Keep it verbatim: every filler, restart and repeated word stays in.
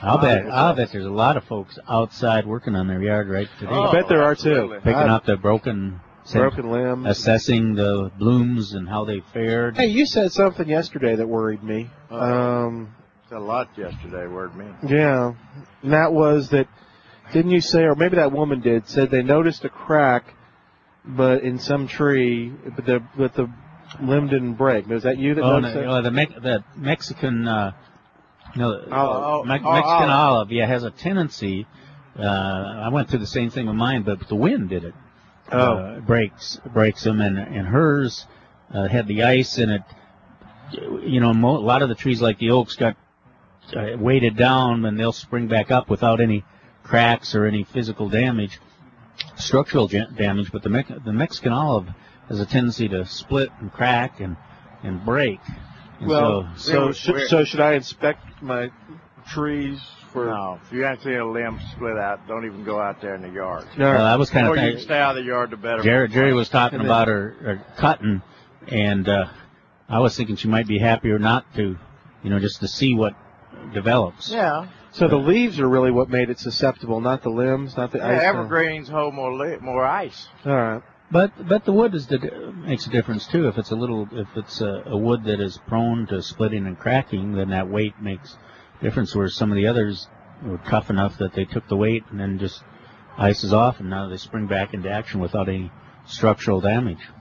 I'll bet. I'll bet there's a lot of folks outside working on their yard right today. Oh, I bet there are too. Picking up the broken, broken limbs, assessing the blooms and how they fared. Hey, you said something yesterday that worried me. Oh, um, a lot yesterday worried me. Yeah, and that was that. Didn't you say, or maybe that woman did, said they noticed a crack, but in some tree, but the but the limb didn't break. Was that you that oh, noticed no, it? Oh, the Me- the Mexican, uh, no, oh, Me- oh, Mexican oh. olive, yeah, has a tendency. Uh, I went through the same thing with mine, but the wind did it. Oh, uh, breaks breaks them, and and hers uh, had the ice in it. You know, mo- a lot of the trees like the oaks got uh, weighted down, and they'll spring back up without any cracks or any physical damage, structural ja- damage. But the Me- the Mexican olive has a tendency to split and crack and and break. And well, so so should, so should I inspect my trees for? No, if you haven't seen a limb split out, don't even go out there in the yard. No, uh, I was kind the of. more you can stay out of the yard, the better. Jerry, Jerry was talking then, about her, her cutting, and uh, I was thinking she might be happier not to, you know, just to see what develops. Yeah. So the leaves are really what made it susceptible, not the limbs, not the yeah, ice. Evergreens hold more li- more ice. All right. But but the wood is the, makes a difference too. If it's a little, if it's a, a wood that is prone to splitting and cracking, then that weight makes a difference. Whereas some of the others were tough enough that they took the weight and then just ices off, and now they spring back into action without any structural damage.